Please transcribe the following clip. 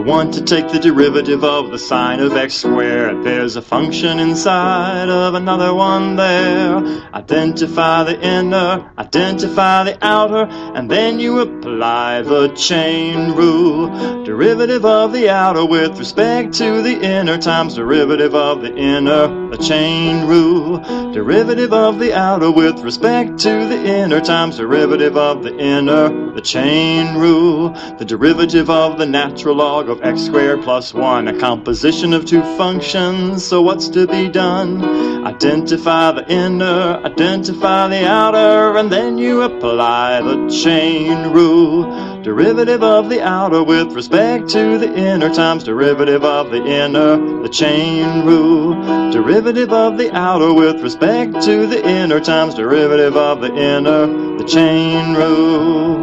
want to take the derivative of the sine of x squared. There's a function inside of another one there. Identify the inner, identify the outer, and then you apply the chain rule. Derivative of the outer with respect to the inner times derivative of the inner, the chain rule. Derivative of the outer with respect to the inner times derivative of the inner, the chain rule. The derivative of the natural log of x squared plus 1, a composition of two functions. So what's to be done? Identify the inner, identify the outer, and then you apply the chain rule. Derivative of the outer with respect to the inner times derivative of the inner, the chain rule. Derivative of the outer with respect to the inner times derivative of the inner, the chain rule.